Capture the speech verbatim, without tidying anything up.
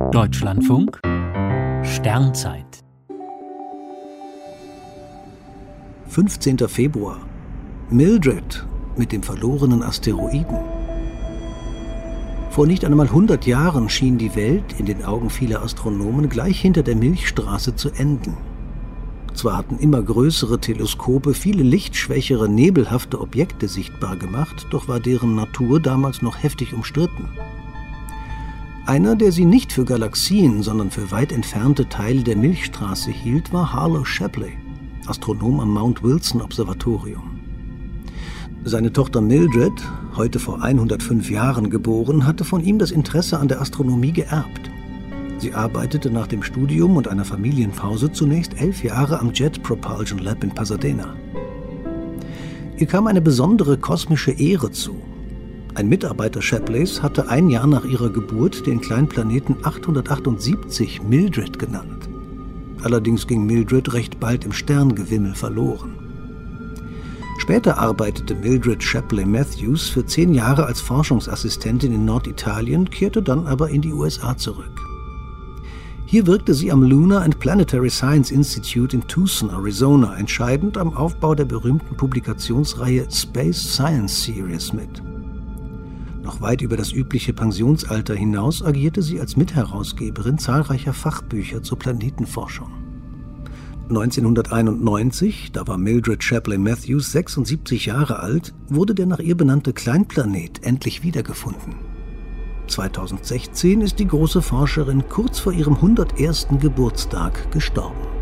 Deutschlandfunk Sternzeit fünfzehnter Februar. Mildred mit dem verlorenen Asteroiden. Vor nicht einmal hundert Jahren schien die Welt in den Augen vieler Astronomen gleich hinter der Milchstraße zu enden. Zwar hatten immer größere Teleskope viele lichtschwächere, nebelhafte Objekte sichtbar gemacht, doch war deren Natur damals noch heftig umstritten. Einer, der sie nicht für Galaxien, sondern für weit entfernte Teile der Milchstraße hielt, war Harlow Shapley, Astronom am Mount Wilson Observatorium. Seine Tochter Mildred, heute vor hundertfünf Jahren geboren, hatte von ihm das Interesse an der Astronomie geerbt. Sie arbeitete nach dem Studium und einer Familienpause zunächst elf Jahre am Jet Propulsion Lab in Pasadena. Ihr kam eine besondere kosmische Ehre zu. Ein Mitarbeiter Shapleys hatte ein Jahr nach ihrer Geburt den kleinen Planeten achthundertachtundsiebzig Mildred genannt. Allerdings ging Mildred recht bald im Sterngewimmel verloren. Später arbeitete Mildred Shapley Matthews für zehn Jahre als Forschungsassistentin in Norditalien, kehrte dann aber in die U S A zurück. Hier wirkte sie am Lunar and Planetary Science Institute in Tucson, Arizona, entscheidend am Aufbau der berühmten Publikationsreihe Space Science Series mit. Noch weit über das übliche Pensionsalter hinaus agierte sie als Mitherausgeberin zahlreicher Fachbücher zur Planetenforschung. neunzehnhunderteinundneunzig, da war Mildred Shapley Matthews sechsundsiebzig Jahre alt, wurde der nach ihr benannte Kleinplanet endlich wiedergefunden. zweitausendsechzehn ist die große Forscherin kurz vor ihrem hundertersten Geburtstag gestorben.